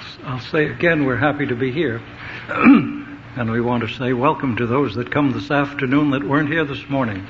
I'll say again, we're happy to be here. And we want to say welcome to those that come this afternoon that weren't here this morning.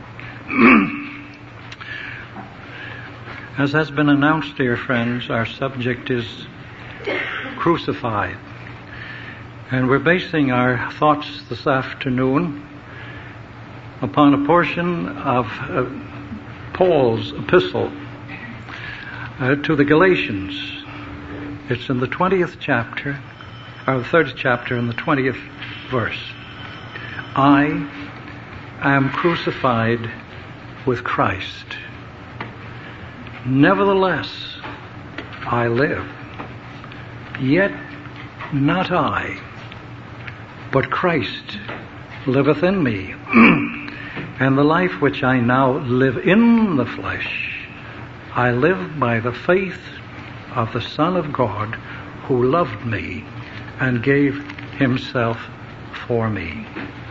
As has been announced, dear friends, our subject is crucified. And we're basing our thoughts this afternoon upon a portion of Paul's epistle to the Galatians. It's in the 20th chapter, or the 3rd chapter, in the 20th verse. I am crucified with Christ. Nevertheless, I live. Yet not I, but Christ liveth in me. And the life which I now live in the flesh, I live by the faith of the Son of God, who loved me and gave himself for me.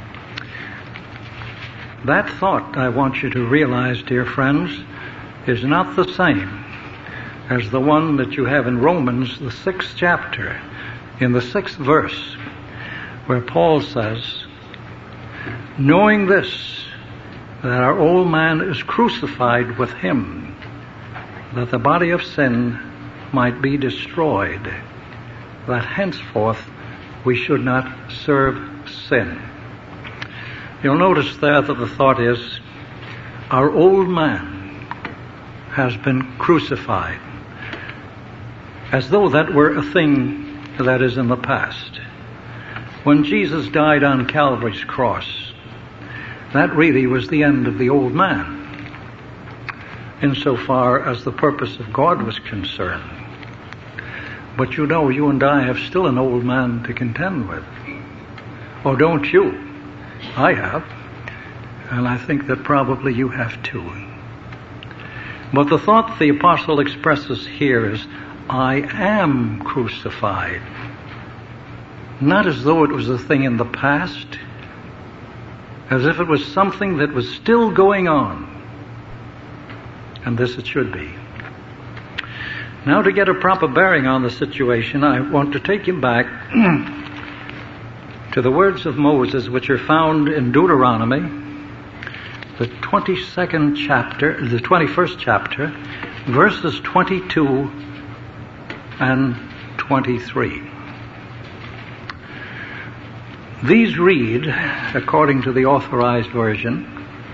That thought, I want you to realize, dear friends, is not the same as the one that you have in Romans, the 6th chapter, in the 6th verse, where Paul says, knowing this, that our old man is crucified with him, that the body of sin might be destroyed, that henceforth we should not serve sin. You'll notice there that the thought is, our old man has been crucified, as though that were a thing that is in the past. When Jesus died on Calvary's cross, that really was the end of the old man, insofar as the purpose of God was concerned. But you know, you and I have still an old man to contend with. Oh, don't you? I have. And I think that probably you have too. But the thought the apostle expresses here is, I am crucified. Not as though it was a thing in the past, as if it was something that was still going on. And this it should be. Now, to get a proper bearing on the situation, I want to take you back to the words of Moses, which are found in Deuteronomy, the 22nd chapter, the 21st chapter, verses 22 and 23. These read, according to the Authorized Version,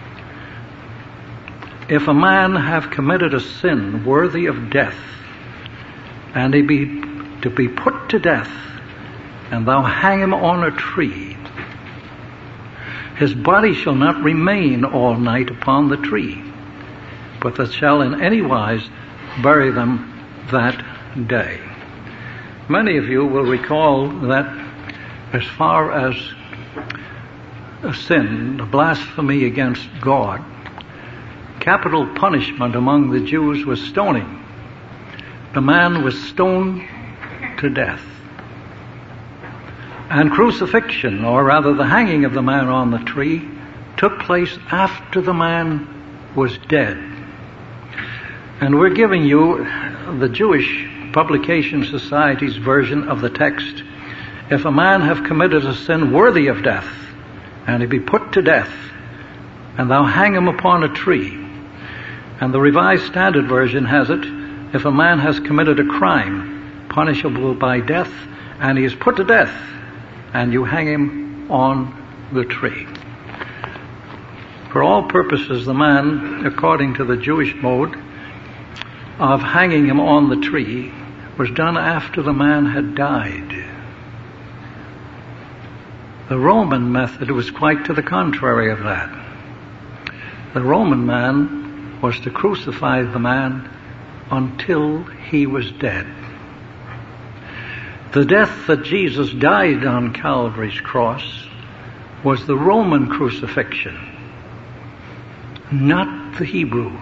if a man have committed a sin worthy of death, and he be to be put to death, and thou hang him on a tree, his body shall not remain all night upon the tree, but that shall in any wise bury them that day. Many of you will recall that as far as a sin, a blasphemy against God, capital punishment among the Jews was stoning. The man was stoned to death. And crucifixion, or rather the hanging of the man on the tree, took place after the man was dead. And we're giving you the Jewish Publication Society's version of the text. If a man have committed a sin worthy of death, and he be put to death, and thou hang him upon a tree. And the Revised Standard Version has it, if a man has committed a crime punishable by death, and he is put to death, and you hang him on the tree. For all purposes, the man, according to the Jewish mode of hanging him on the tree, was done after the man had died. The Roman method was quite to the contrary of that. The Roman man was to crucify the man until he was dead. The death that Jesus died on Calvary's cross was the Roman crucifixion, not the Hebrew.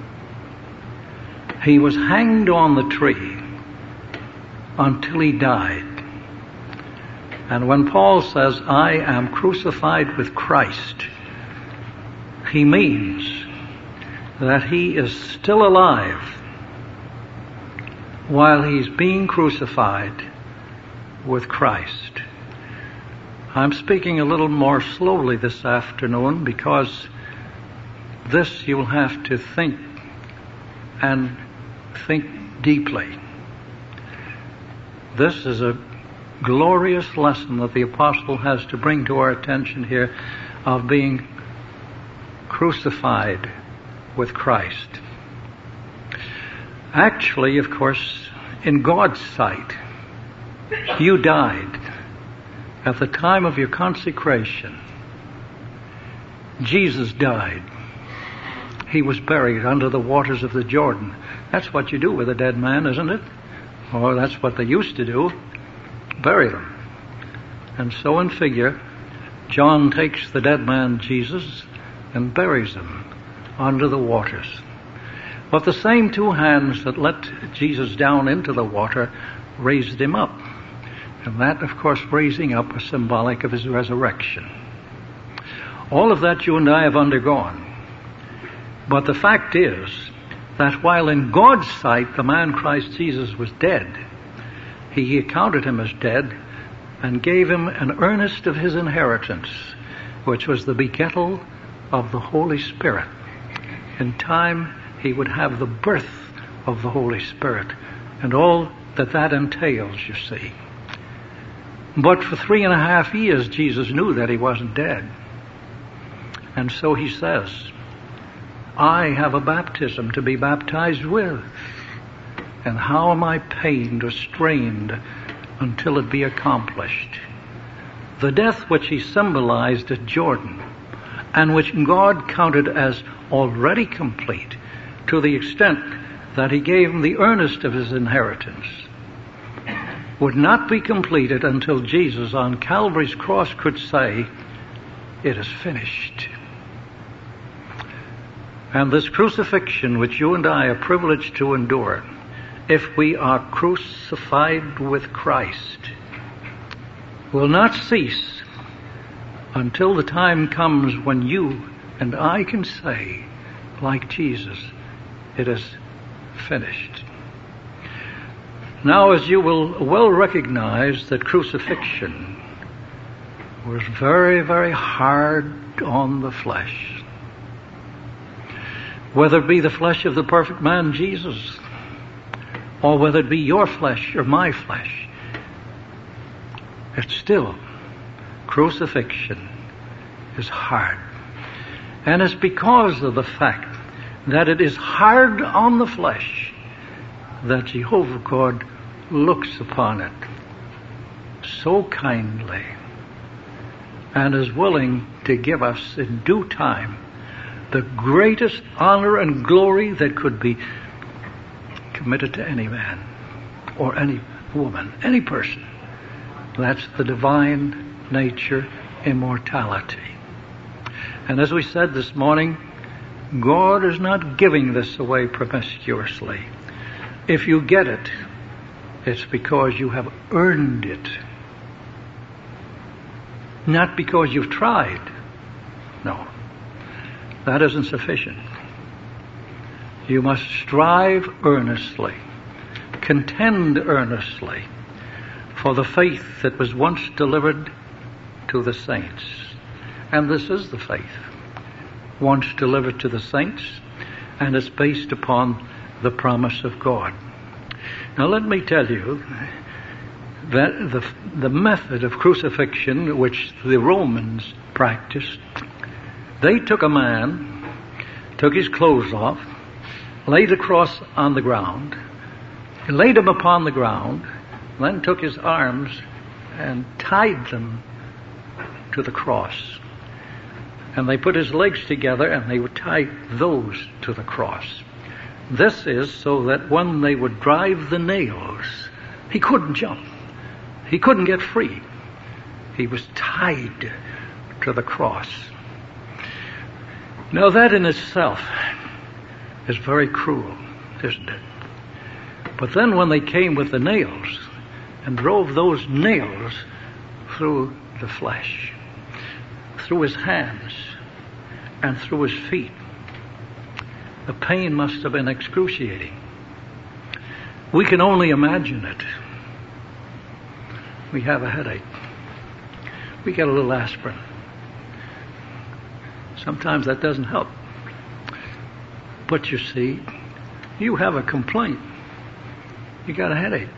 He was hanged on the tree until he died. And when Paul says, I am crucified with Christ, he means that he is still alive while he's being crucified, with Christ. I'm speaking a little more slowly this afternoon because this you'll have to think and think deeply. This is a glorious lesson that the apostle has to bring to our attention here of being crucified with Christ. Actually, of course, in God's sight, you died at the time of your consecration. Jesus died. He was buried under the waters of the Jordan. That's what you do with a dead man, isn't it? Or that's what they used to do. Bury them. And so in figure, John takes the dead man Jesus and buries him under the waters. But the same two hands that let Jesus down into the water raised him up. And that, of course, raising up was symbolic of his resurrection. All of that you and I have undergone. But the fact is that while in God's sight the man Christ Jesus was dead, he accounted him as dead and gave him an earnest of his inheritance, which was the begettal of the Holy Spirit. In time he would have the birth of the Holy Spirit and all that entails, you see. But for 3.5 years Jesus knew that he wasn't dead. And so he says, I have a baptism to be baptized with. And how am I pained or strained until it be accomplished? The death which he symbolized at Jordan, and which God counted as already complete, to the extent that he gave him the earnest of his inheritance, would not be completed until Jesus on Calvary's cross could say, it is finished. And this crucifixion which you and I are privileged to endure, if we are crucified with Christ, will not cease until the time comes when you and I can say, like Jesus, it is finished. Now, as you will well recognize, that crucifixion was very, very hard on the flesh. Whether it be the flesh of the perfect man Jesus, or whether it be your flesh or my flesh, it's still, crucifixion is hard. And it's because of the fact that it is hard on the flesh that Jehovah God looks upon it so kindly and is willing to give us in due time the greatest honor and glory that could be committed to any man or any woman, any person. That's the divine nature, immortality. And as we said this morning, God is not giving this away promiscuously. If you get it, it's because you have earned it. Not because you've tried. No. That isn't sufficient. You must strive earnestly, contend earnestly for the faith that was once delivered to the saints. And this is the faith once delivered to the saints, and it's based upon the promise of God. Now let me tell you that the method of crucifixion which the Romans practiced, they took a man, took his clothes off, laid the cross on the ground, laid him upon the ground, then took his arms and tied them to the cross. And they put his legs together and they would tie those to the cross. This is so that when they would drive the nails, he couldn't jump. He couldn't get free. He was tied to the cross. Now that in itself is very cruel, isn't it? But then when they came with the nails and drove those nails through the flesh, through his hands and through his feet, the pain must have been excruciating. We can only imagine it. we have a headache. We get a little aspirin. Sometimes that doesn't help. But you see, you have a complaint. You got a headache.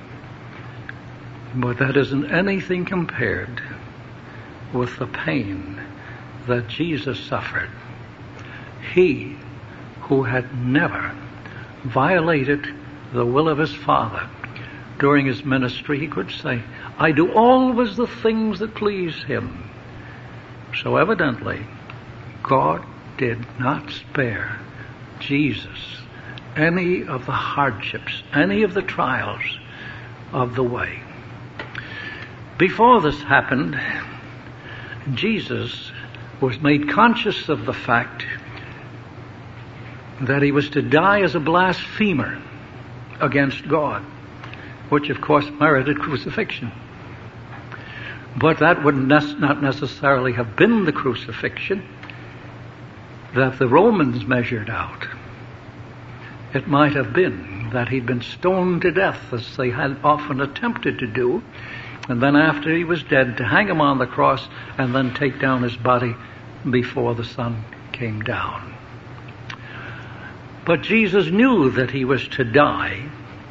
But that isn't anything compared with the pain that Jesus suffered. He who had never violated the will of his Father during his ministry, he could say, I do always the things that please him. So evidently, God did not spare Jesus any of the hardships, any of the trials of the way. Before this happened, Jesus was made conscious of the fact that he was to die as a blasphemer against God, which of course merited crucifixion. But that would not necessarily have been the crucifixion that the Romans measured out. It might have been that he'd been stoned to death, as they had often attempted to do, and then after he was dead, to hang him on the cross and then take down his body before the sun came down. But Jesus knew that he was to die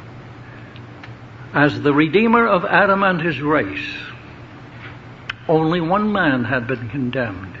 as the Redeemer of Adam and his race. Only one man had been condemned.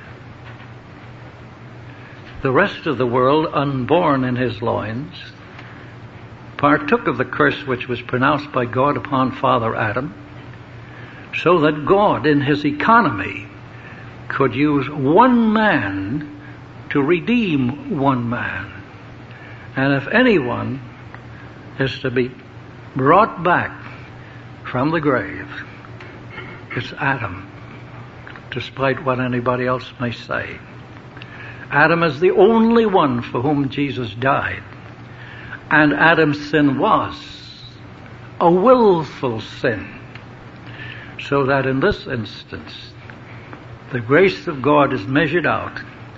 The rest of the world, unborn in his loins, partook of the curse which was pronounced by God upon Father Adam, so that God, in his economy, could use one man to redeem one man. And if anyone is to be brought back from the grave, it's Adam, despite what anybody else may say. Adam is the only one for whom Jesus died. And Adam's sin was a willful sin. So that in this instance, the grace of God is measured out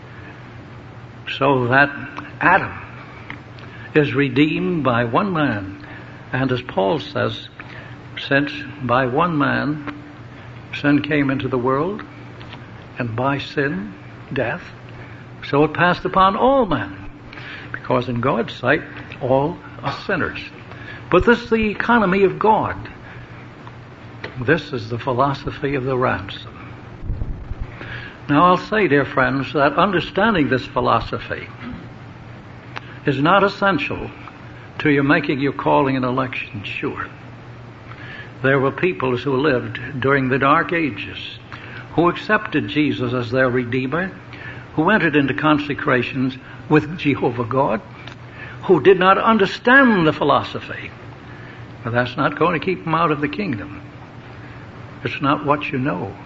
so that Adam is redeemed by one man. And as Paul says, since by one man sin came into the world, and by sin death, so it passed upon all men, because in God's sight all are sinners. But this is the economy of God. This is the philosophy of the ransom. Now I'll say, dear friends, that understanding this philosophy is not essential to your making your calling and election sure. There were peoples who lived during the Dark Ages who accepted Jesus as their Redeemer, who entered into consecrations with Jehovah God, who did not understand the philosophy. But that's not going to keep them out of the kingdom. It's not what you know.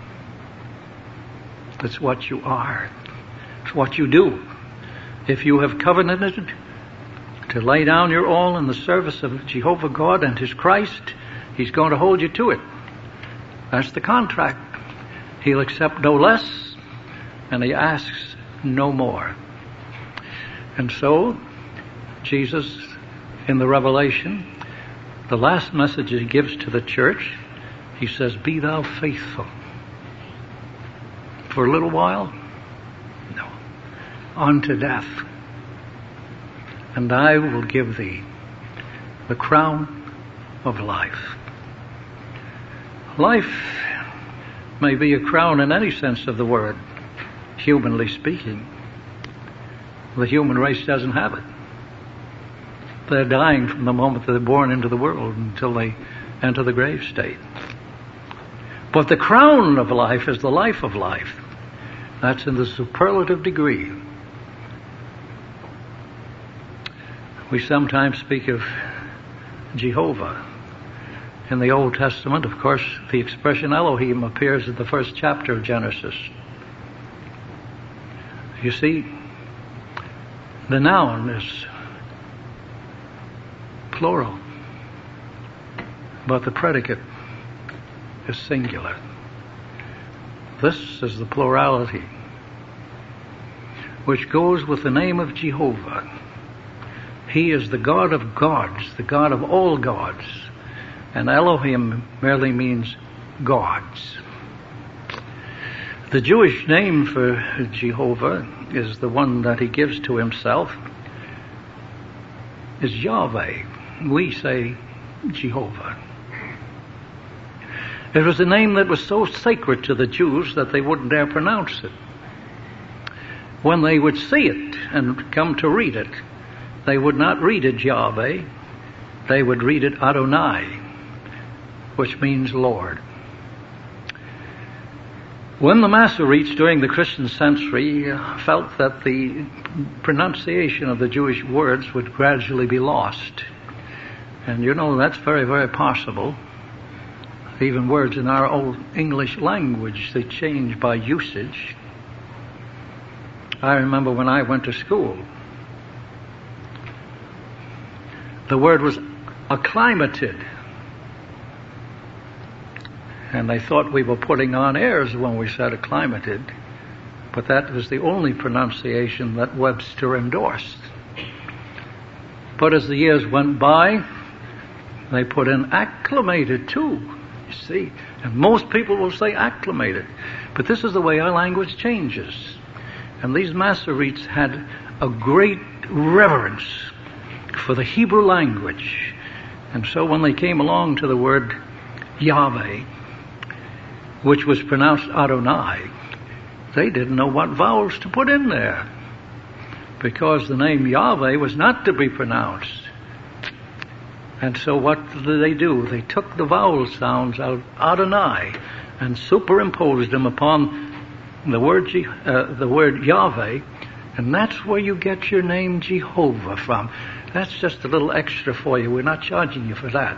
It's what you are. It's what you do. If you have covenanted to lay down your all in the service of Jehovah God and His Christ, He's going to hold you to it. That's the contract. He'll accept no less, and He asks no more. And so, Jesus, in the Revelation, the last message He gives to the church, He says, "Be thou faithful." For a little while? No. Unto death. And I will give thee the crown of life. Life may be a crown in any sense of the word, humanly speaking. The human race doesn't have it. They're dying from the moment they're born into the world until they enter the grave state. But the crown of life is the life of life. That's in the superlative degree. We sometimes speak of Jehovah. In the Old Testament, of course, the expression Elohim appears in the first chapter of Genesis. You see, the noun is plural, but the predicate is singular. This is the plurality, which goes with the name of Jehovah. He is the God of gods, the God of all gods. And Elohim merely means gods. The Jewish name for Jehovah is the one that he gives to himself, is Yahweh. We say Jehovah. It was a name that was so sacred to the Jews that they wouldn't dare pronounce it. When they would see it and come to read it, they would not read it Yahweh, they would read it Adonai, which means Lord. When the Masoretes during the Christian century felt that the pronunciation of the Jewish words would gradually be lost, and you know that's very, very possible. Even words in our old English language, they change by usage. I remember when I went to school, the word was acclimated. And they thought we were putting on airs when we said acclimated, but that was the only pronunciation that Webster endorsed. But as the years went by, they put in acclimated too, you see. And most people will say acclimated. But this is the way our language changes. And these Masoretes had a great reverence for the Hebrew language. And so when they came along to the word Yahweh, which was pronounced Adonai, they didn't know what vowels to put in there, because the name Yahweh was not to be pronounced. And so what did they do? They took the vowel sounds out Adonai and superimposed them upon the word Yahweh, and that's where you get your name Jehovah from. That's just a little extra for you. We're not charging you for that.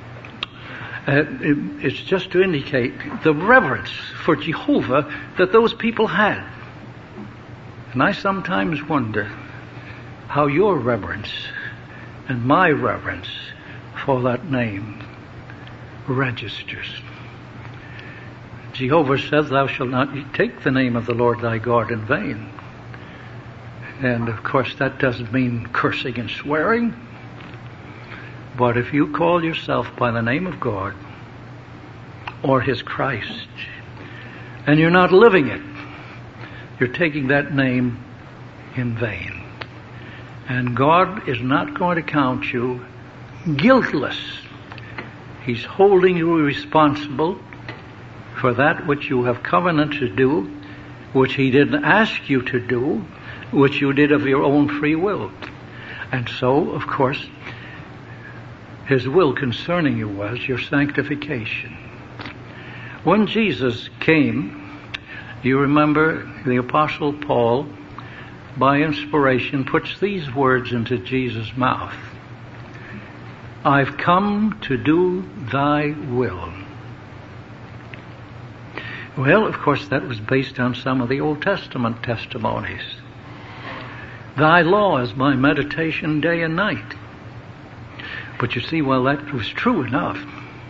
It's just to indicate the reverence for Jehovah that those people had. And I sometimes wonder how your reverence and my reverence for that name registers. Jehovah says, "Thou shalt not take the name of the Lord thy God in vain." And of course that doesn't mean cursing and swearing. But if you call yourself by the name of God or His Christ, and you're not living it, you're taking that name in vain. And God is not going to count you guiltless. He's holding you responsible for that which you have covenanted to do, which He didn't ask you to do, which you did of your own free will. And so, of course, His will concerning you was your sanctification. When Jesus came, you remember the Apostle Paul, by inspiration, puts these words into Jesus' mouth. "I've come to do thy will." Well, of course, that was based on some of the Old Testament testimonies. "Thy law is my meditation day and night." But you see, well, that was true enough.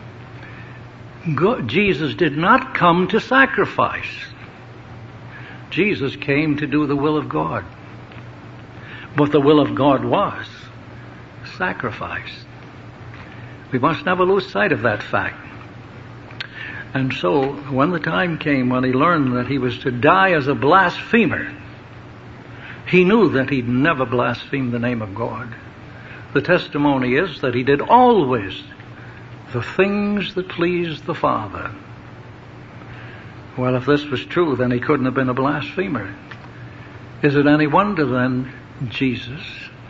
Jesus did not come to sacrifice. Jesus came to do the will of God. But the will of God was sacrifice. We must never lose sight of that fact. And so, when the time came when He learned that He was to die as a blasphemer, He knew that He'd never blaspheme the name of God. The testimony is that He did always the things that pleased the Father. Well, if this was true, then He couldn't have been a blasphemer. Is it any wonder then Jesus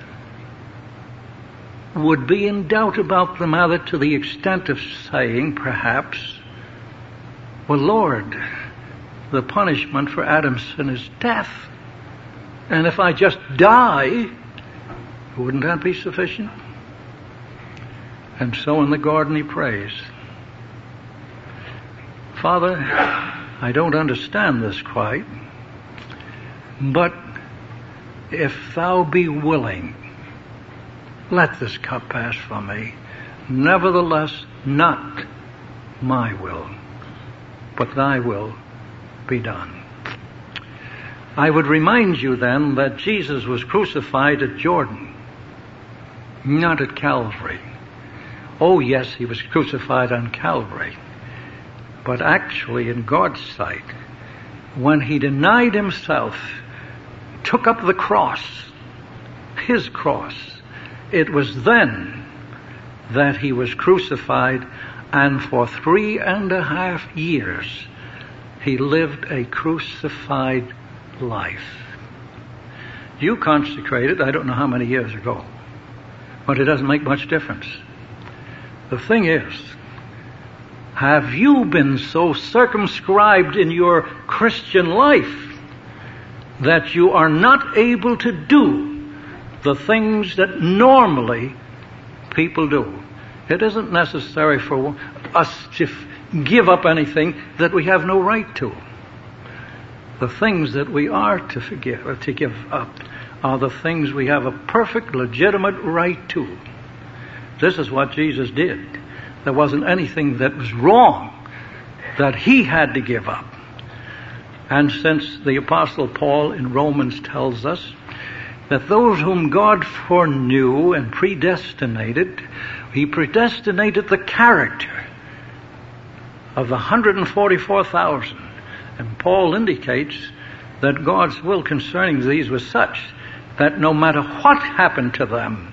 would be in doubt about the matter to the extent of saying, perhaps, "Well, Lord, the punishment for Adam's sin is death. And if I just die, wouldn't that be sufficient?" And so in the garden He prays, "Father, I don't understand this quite, but if thou be willing, let this cup pass from me. Nevertheless, not my will, but thy will be done." I would remind you then that Jesus was crucified at Jordan, not at Calvary. Oh yes, He was crucified on Calvary, but actually in God's sight, when he denied himself, took up the cross, his cross, it was then that he was crucified, and for 3.5 years he lived a crucified life. You consecrated, I don't know how many years ago, but it doesn't make much difference. The thing is, have you been so circumscribed in your Christian life that you are not able to do the things that normally people do? It isn't necessary for us to give up anything that we have no right to. The things that we are to give up are the things we have a perfect, legitimate right to. This is what Jesus did. There wasn't anything that was wrong that he had to give up. And since the Apostle Paul in Romans tells us that those whom God foreknew and predestinated, he predestinated the character of the 144,000. And Paul indicates that God's will concerning these was such that no matter what happened to them,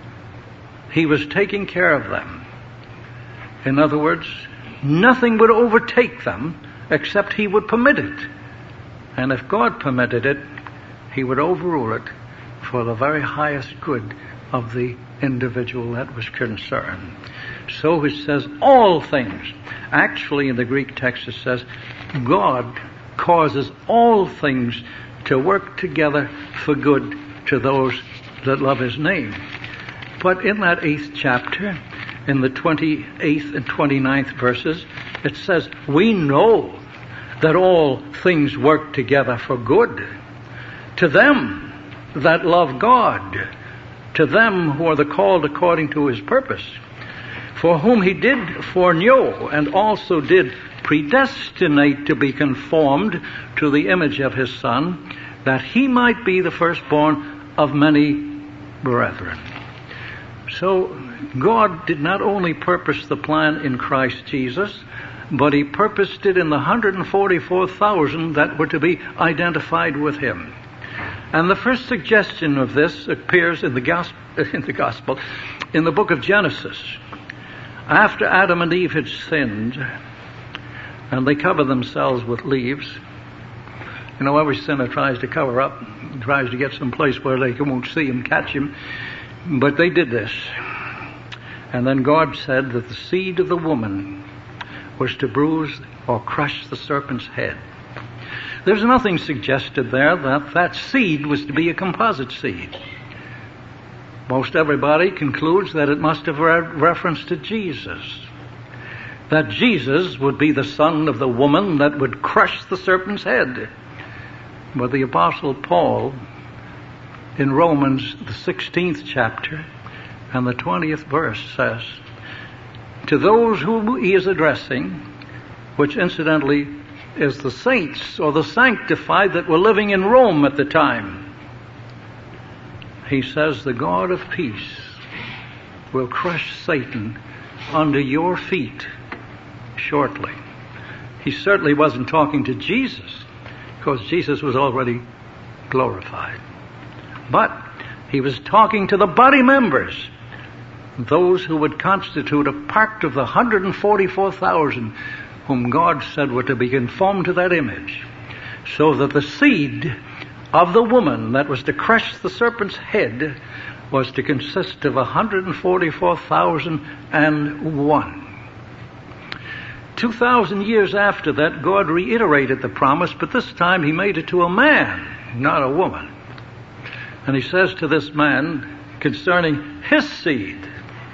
he was taking care of them. In other words, nothing would overtake them except he would permit it. And if God permitted it, he would overrule it for the very highest good of the individual that was concerned. So it says all things. Actually, in the Greek text it says God causes all things to work together for good to those that love his name. But in that 8th chapter, in the 28th and 29th verses, it says, we know that all things work together for good to them that love God, to them who are the called according to his purpose, for whom he did foreknow and also did predestinate to be conformed to the image of his Son, that he might be the firstborn of many brethren. So God did not only purpose the plan in Christ Jesus, but he purposed it in the 144,000 that were to be identified with him. And the first suggestion of this appears in the gospel, in the book of Genesis. After Adam and Eve had sinned, and they covered themselves with leaves. You know, every sinner tries to cover up, tries to get some place where they won't see him, catch him. But they did this. And then God said that the seed of the woman was to bruise or crush the serpent's head. There's nothing suggested there that that seed was to be a composite seed. Most everybody concludes that it must have reference to Jesus. That Jesus would be the son of the woman that would crush the serpent's head. But the Apostle Paul, in Romans, the 16th chapter, and the 20th verse says, to those whom he is addressing, which incidentally is the saints or the sanctified that were living in Rome at the time, he says, the God of peace will crush Satan under your feet shortly. He certainly wasn't talking to Jesus, because Jesus was already glorified. But he was talking to the body members, those who would constitute a part of the 144,000 whom God said were to be conformed to that image, so that the seed of the woman that was to crush the serpent's head was to consist of 144,001. 2,000 years after that, God reiterated the promise, but this time he made it to a man, not a woman. And he says to this man concerning his seed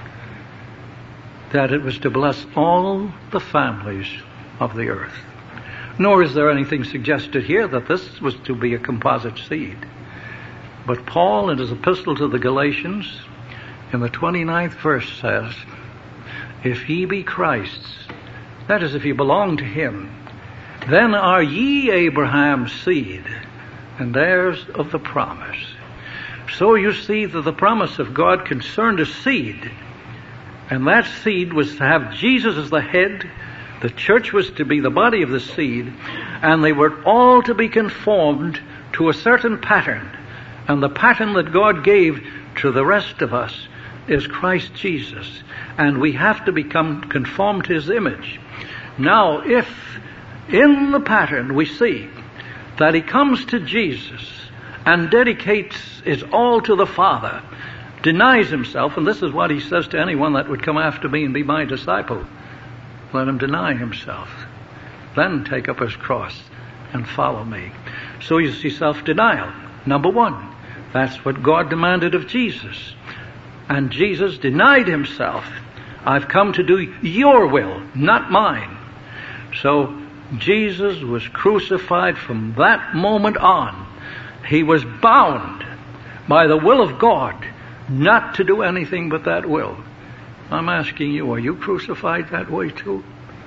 that it was to bless all the families of the earth. Nor is there anything suggested here that this was to be a composite seed. But Paul, in his epistle to the Galatians, in the 29th verse says, if ye be Christ's, that is, if you belong to him, then are ye Abraham's seed, and heirs of the promise. So you see that the promise of God concerned a seed, and that seed was to have Jesus as the head, The church was to be the body of the seed, and they were all to be conformed to a certain pattern. And the pattern that God gave to the rest of us is Christ Jesus. And we have to become conformed to His image. Now, if in the pattern we see that He comes to Jesus and dedicates His all to the Father, denies Himself, and this is what He says to anyone that would come after me and be my disciple, let him deny himself, then take up his cross and follow me. So you see self-denial. Number one, that's what God demanded of Jesus. And Jesus denied Himself. I've come to do your will, not mine. So Jesus was crucified from that moment on. He was bound by the will of God not to do anything but that will. I'm asking you, are you crucified that way too?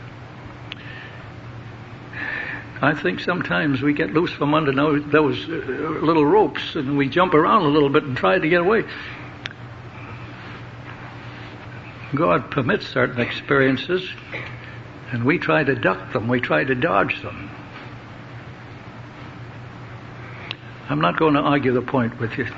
I think sometimes we get loose from under those little ropes and we jump around a little bit and try to get away. God permits certain experiences and we try to duck them, we try to dodge them. I'm not going to argue the point with you.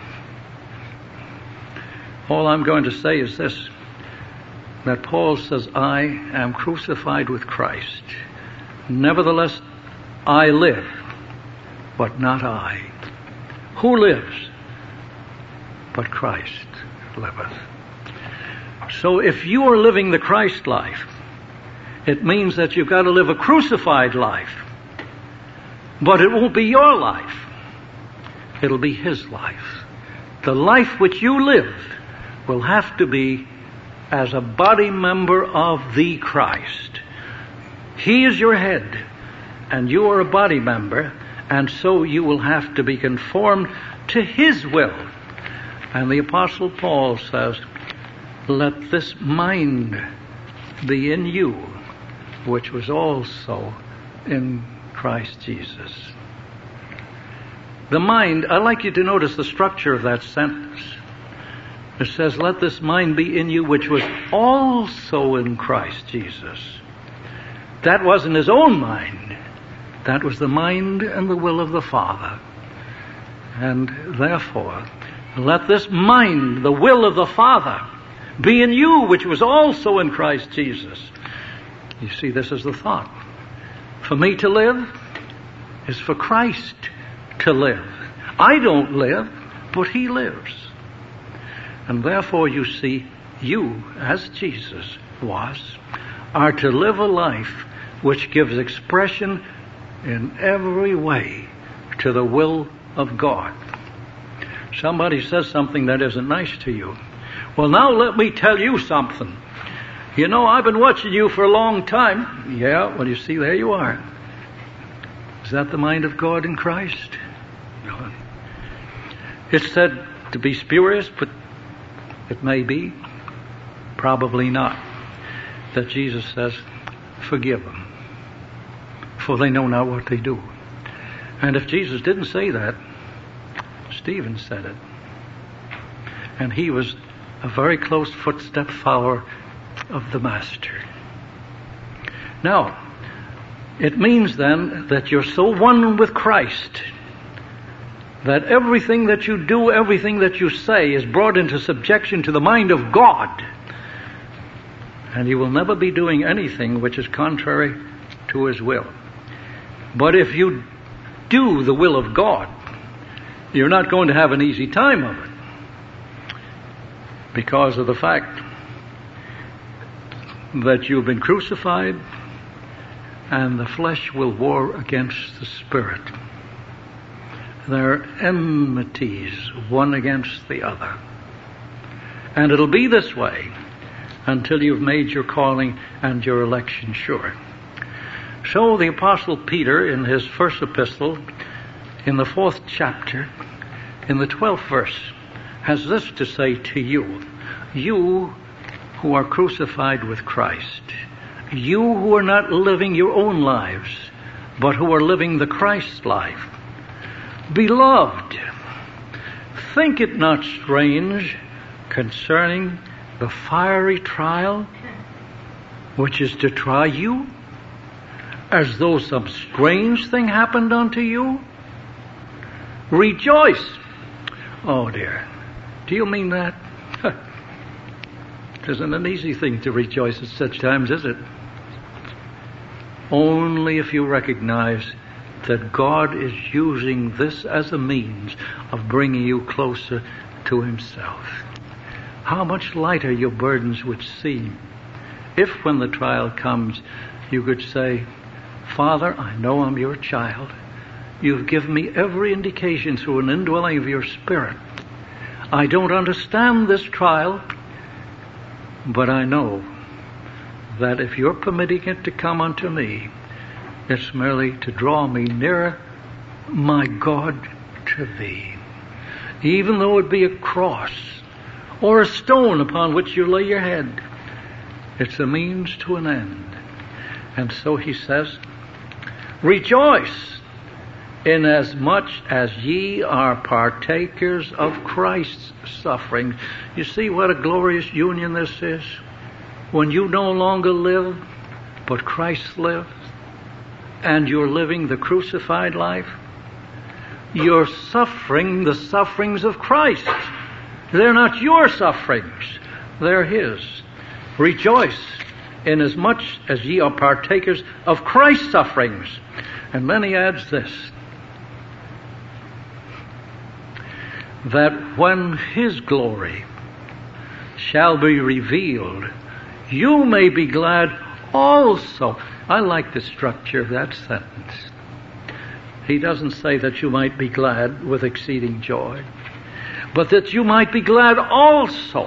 All I'm going to say is this, that Paul says, I am crucified with Christ. Nevertheless, I live, but not I. Who lives? But Christ liveth. So if you are living the Christ life, it means that you've got to live a crucified life. But it won't be your life. It'll be His life. The life which you live will have to be as a body member of the Christ. He is your head, and you are a body member, and so you will have to be conformed to His will. And the Apostle Paul says, let this mind be in you, which was also in Christ Jesus. The mind, I'd like you to notice the structure of that sentence. It says, let this mind be in you, which was also in Christ Jesus. That wasn't his own mind. That was the mind and the will of the Father. And therefore, let this mind, the will of the Father, be in you, which was also in Christ Jesus. You see, this is the thought. For me to live is for Christ to live. I don't live, but He lives. And therefore, you see, you, as Jesus was, are to live a life which gives expression in every way to the will of God. Somebody says something that isn't nice to you. Well, now let me tell you something. You know, I've been watching you for a long time. Yeah, well, you see, there you are. Is that the mind of God in Christ? No. It's said to be spurious, but it may be. Probably not. That Jesus says, forgive them, for they know not what they do. And if Jesus didn't say that, Stephen said it. And he was a very close footstep follower of the Master. Now, it means then that you're so one with Christ that everything that you do, everything that you say is brought into subjection to the mind of God. And you will never be doing anything which is contrary to His will. But if you do the will of God, you're not going to have an easy time of it, because of the fact that you've been crucified and the flesh will war against the Spirit. There are enmities one against the other. And it'll be this way until you've made your calling and your election sure. So the Apostle Peter, in his first epistle, in the 4th chapter, in the 12th verse, has this to say to you. You who are crucified with Christ. You who are not living your own lives, but who are living the Christ life. Beloved, think it not strange concerning the fiery trial which is to try you, as though some strange thing happened unto you? Rejoice. Oh dear, do you mean that? It isn't an easy thing to rejoice at such times, is it? Only if you recognize that God is using this as a means of bringing you closer to Himself. How much lighter your burdens would seem if, when the trial comes, you could say, Father, I know I'm your child. You've given me every indication through an indwelling of your Spirit. I don't understand this trial, but I know that if you're permitting it to come unto me, it's merely to draw me nearer, my God, to Thee. Even though it be a cross or a stone upon which you lay your head, it's a means to an end. And so He says, rejoice, inasmuch as ye are partakers of Christ's sufferings. You see what a glorious union this is? When you no longer live, but Christ lives, and you're living the crucified life, you're suffering the sufferings of Christ. They're not your sufferings, they're His. Rejoice, inasmuch as ye are partakers of Christ's sufferings. And then He adds this, that when His glory shall be revealed, you may be glad also. I like the structure of that sentence. He doesn't say that you might be glad with exceeding joy, but that you might be glad also.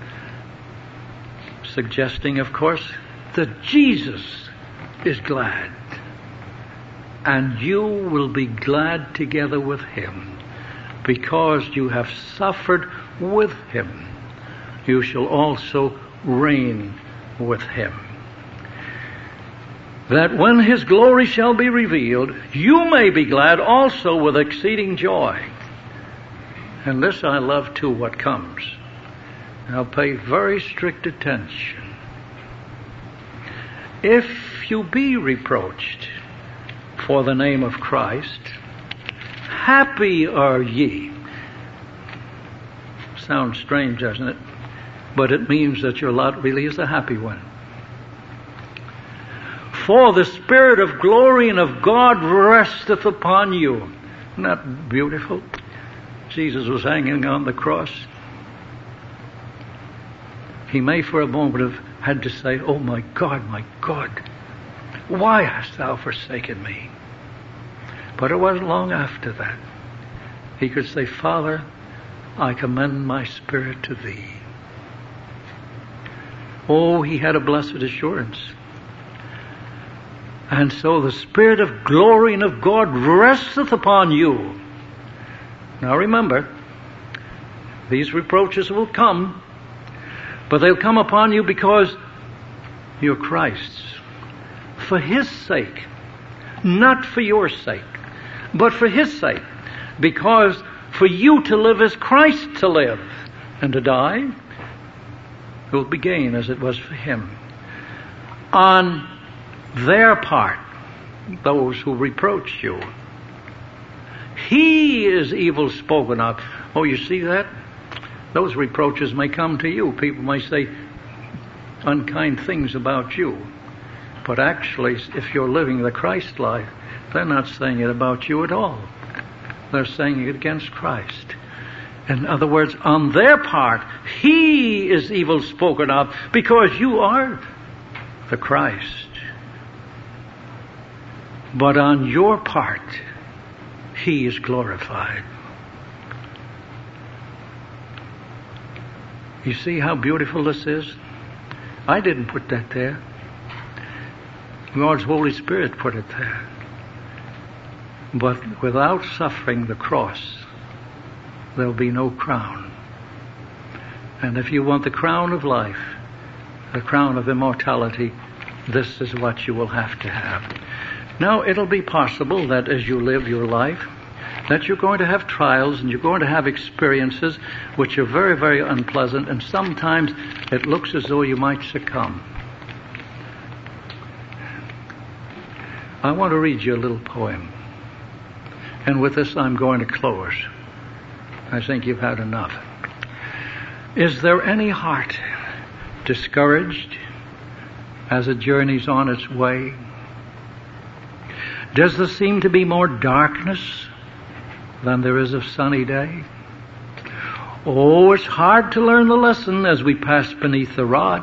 Suggesting, of course, that Jesus is glad. And you will be glad together with Him, because you have suffered with Him. You shall also reign with Him. That when His glory shall be revealed, you may be glad also with exceeding joy. And this I love too, what comes. Now pay very strict attention. If you be reproached for the name of Christ, happy are ye. Sounds strange, doesn't it? But it means that your lot really is a happy one. For the Spirit of glory and of God resteth upon you. Isn't that beautiful? Jesus was hanging on the cross. He may for a moment have had to say, oh my God, why hast thou forsaken me? But it wasn't long after that. He could say, Father, I commend my spirit to Thee. Oh, he had a blessed assurance. And so the Spirit of glory and of God resteth upon you. Now remember, these reproaches will come, but they'll come upon you because you're Christ's. For His sake, not for your sake, but for His sake. Because for you to live as Christ to live, and to die will be gain as it was for Him. On their part, those who reproach you, He is evil spoken of. Oh, you see that? Those reproaches may come to you. People may say unkind things about you. But actually, if you're living the Christ life, they're not saying it about you at all. They're saying it against Christ. In other words, on their part, He is evil spoken of because you are the Christ. But on your part, He is glorified. You see how beautiful this is? I didn't put that there. God's Holy Spirit put it there. But without suffering the cross, there'll be no crown. And if you want the crown of life, the crown of immortality, this is what you will have to have. Now, it'll be possible that as you live your life, that you're going to have trials and you're going to have experiences which are very, very unpleasant, and sometimes it looks as though you might succumb. I want to read you a little poem. And with this I'm going to close. I think you've had enough. Is there any heart discouraged as it journeys on its way? Does there seem to be more darkness than there is of sunny day? Oh, it's hard to learn the lesson as we pass beneath the rod,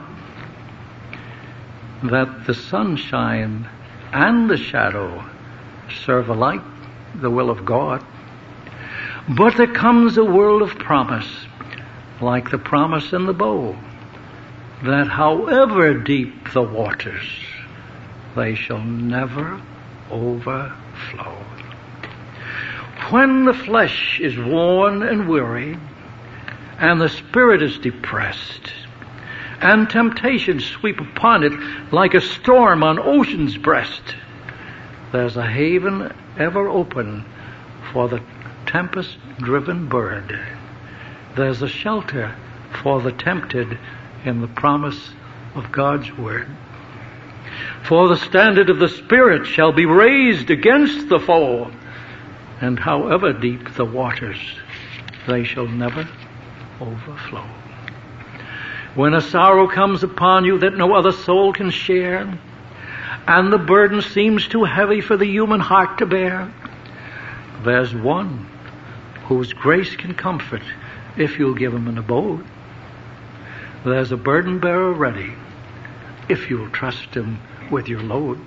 that the sunshine and the shadow serve alike the will of God. But there comes a world of promise, like the promise in the bow, that however deep the waters, they shall never overflow. When the flesh is worn and weary, and the spirit is depressed, and temptations sweep upon it like a storm on ocean's breast, there's a haven ever open for the tempest-driven bird. There's a shelter for the tempted in the promise of God's word. For the standard of the Spirit shall be raised against the foe, and however deep the waters, they shall never overflow. When a sorrow comes upon you that no other soul can share, and the burden seems too heavy for the human heart to bear, there's one whose grace can comfort if you'll give him an abode. There's a burden bearer ready if you'll trust him with your load.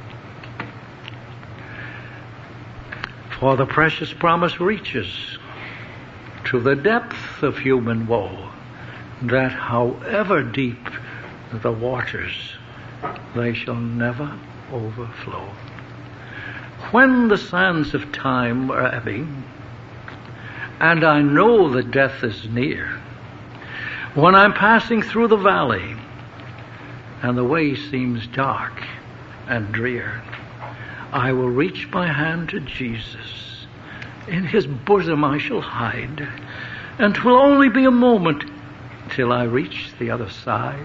For the precious promise reaches to the depth of human woe, that however deep the waters, they shall never overflow. When the sands of time are ebbing, and I know that death is near, when I'm passing through the valley, and the way seems dark and drear, I will reach my hand to Jesus. In his bosom I shall hide, and 'twill only be a moment till I reach the other side.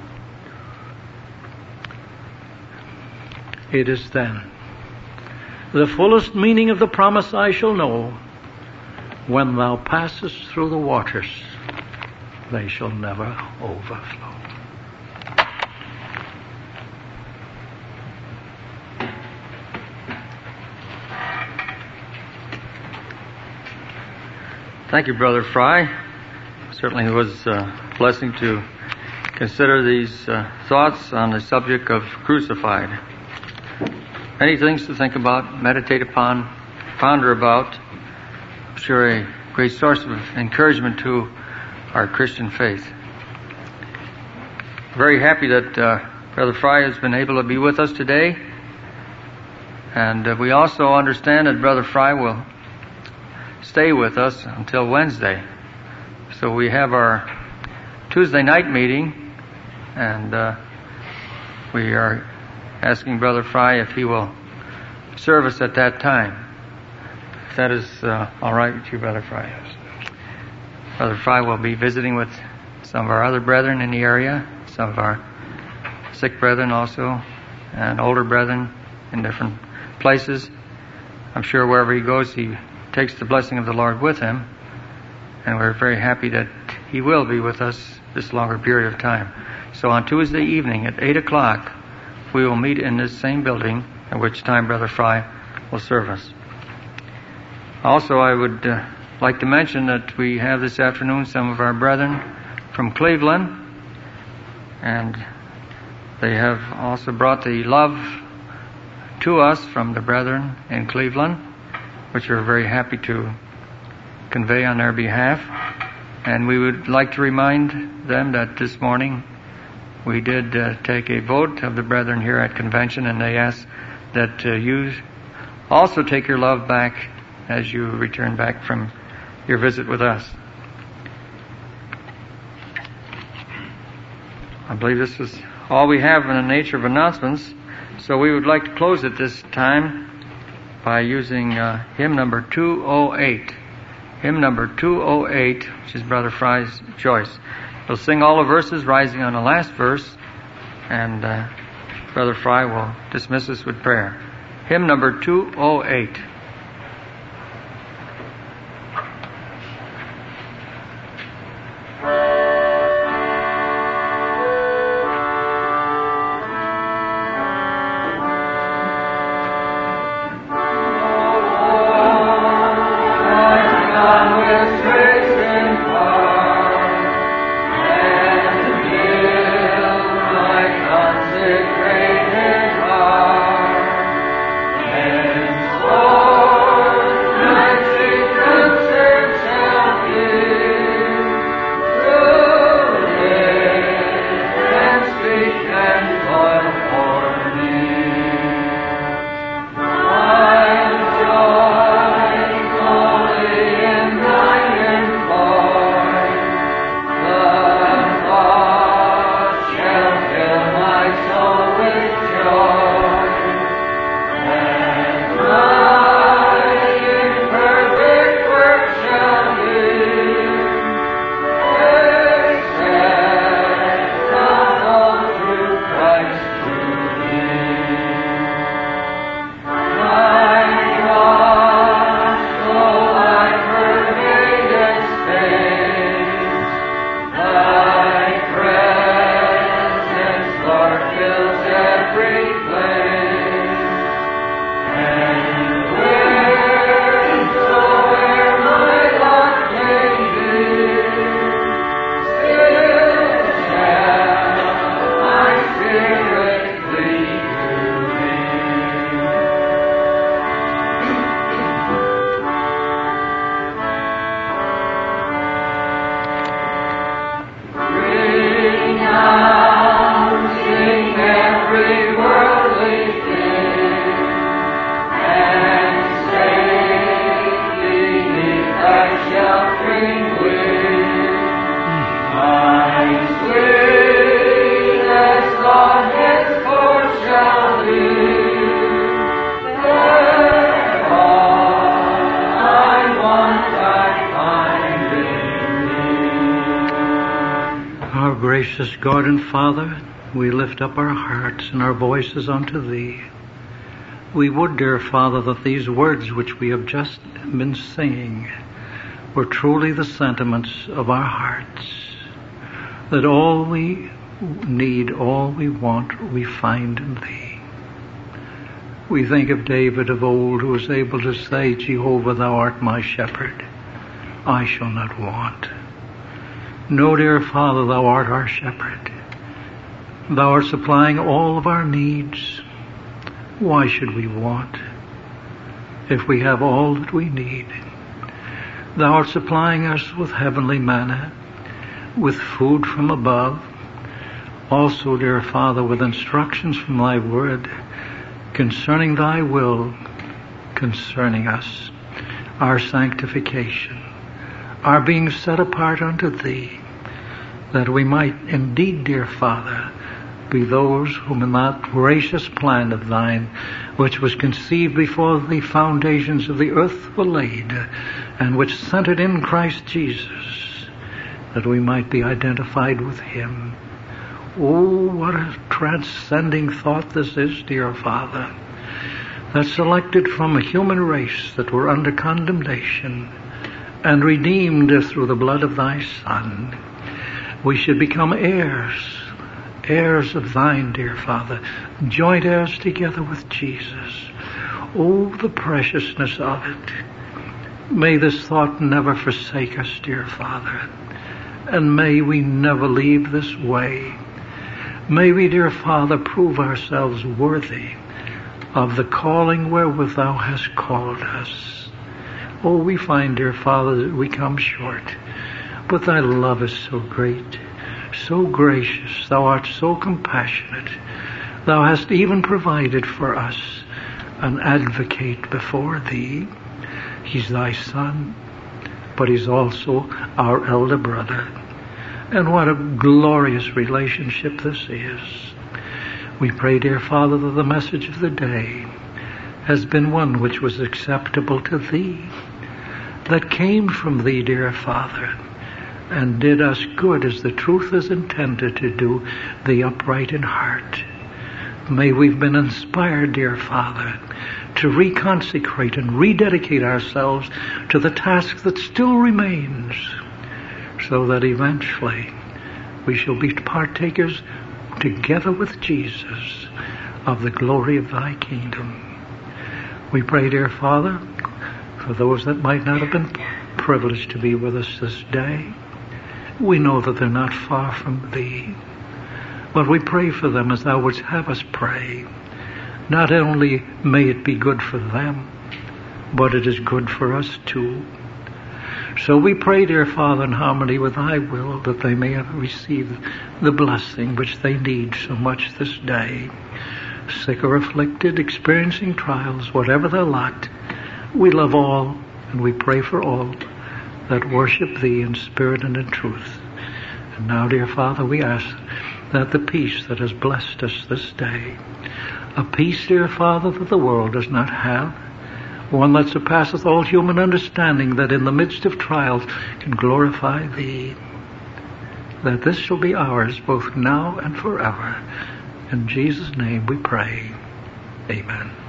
It is then the fullest meaning of the promise I shall know. When thou passest through the waters, they shall never overflow. Thank you, Brother Fry. Certainly it was a blessing to consider these thoughts on the subject of crucified. Many things to think about, meditate upon, ponder about. I'm sure a great source of encouragement to our Christian faith. Very happy that Brother Fry has been able to be with us today. And we also understand that Brother Fry will stay with us until Wednesday. So we have our Tuesday night meeting, and we are asking Brother Fry if he will serve us at that time. If that is all right with you, Brother Fry. Brother Fry will be visiting with some of our other brethren in the area, some of our sick brethren also, and older brethren in different places. I'm sure wherever he goes, he takes the blessing of the Lord with him, and we're very happy that he will be with us this longer period of time. So on Tuesday evening at 8 o'clock, we will meet in this same building, at which time Brother Fry will serve us. Also, I would like to mention that we have this afternoon some of our brethren from Cleveland, and they have also brought the love to us from the brethren in Cleveland, which we're very happy to convey on their behalf. And we would like to remind them that this morning we did take a vote of the brethren here at convention, and they asked that you also take your love back as you return back from your visit with us. I believe this is all we have in the nature of announcements, so we would like to close at this time by using hymn number 208. Hymn number 208, which is Brother Fry's choice. We'll sing all the verses, rising on the last verse, and Brother Fry will dismiss us with prayer. hymn number 208. Gracious God and Father, we lift up our hearts and our voices unto Thee. We would, dear Father, that these words which we have just been singing were truly the sentiments of our hearts, that all we need, all we want, we find in Thee. We think of David of old, who was able to say, Jehovah, Thou art my shepherd, I shall not want. No, dear Father, Thou art our shepherd. Thou art supplying all of our needs. Why should we want if we have all that we need? Thou art supplying us with heavenly manna, with food from above, also, dear Father, with instructions from Thy word concerning Thy will, concerning us, our sanctification, our being set apart unto Thee, that we might indeed, dear Father, be those whom in that gracious plan of Thine, which was conceived before the foundations of the earth were laid, and which centered in Christ Jesus, that we might be identified with Him. Oh, what a transcending thought this is, dear Father, that selected from a human race that were under condemnation and redeemed through the blood of Thy Son, we should become heirs of Thine, dear Father, joint heirs together with Jesus. Oh, the preciousness of it. May this thought never forsake us, dear Father, and may we never leave this way. May we, dear Father, prove ourselves worthy of the calling wherewith Thou hast called us. Oh, we find, dear Father, that we come short, but Thy love is so great, so gracious. Thou art so compassionate. Thou hast even provided for us an advocate before Thee. He's Thy Son, but He's also our elder brother. And what a glorious relationship this is. We pray, dear Father, that the message of the day has been one which was acceptable to Thee, that came from Thee, dear Father, and did us good as the truth is intended to do the upright in heart. May we've been inspired, dear Father, to reconsecrate and rededicate ourselves to the task that still remains, so that eventually we shall be partakers together with Jesus of the glory of thy kingdom. We pray, dear Father, for those that might not have been privileged to be with us this day. We know that they're not far from thee, but we pray for them as thou wouldst have us pray. Not only may it be good for them, but it is good for us too. So we pray, dear Father, in harmony with thy will, that they may receive the blessing which they need so much this day. Sick or afflicted, experiencing trials, whatever their lot, we love all, and we pray for all that worship thee in spirit and in truth. And now, dear Father, we ask that the peace that has blessed us this day, a peace, dear Father, that the world does not have, one that surpasseth all human understanding, that in the midst of trials can glorify thee, that this shall be ours both now and forever. In Jesus' name we pray. Amen.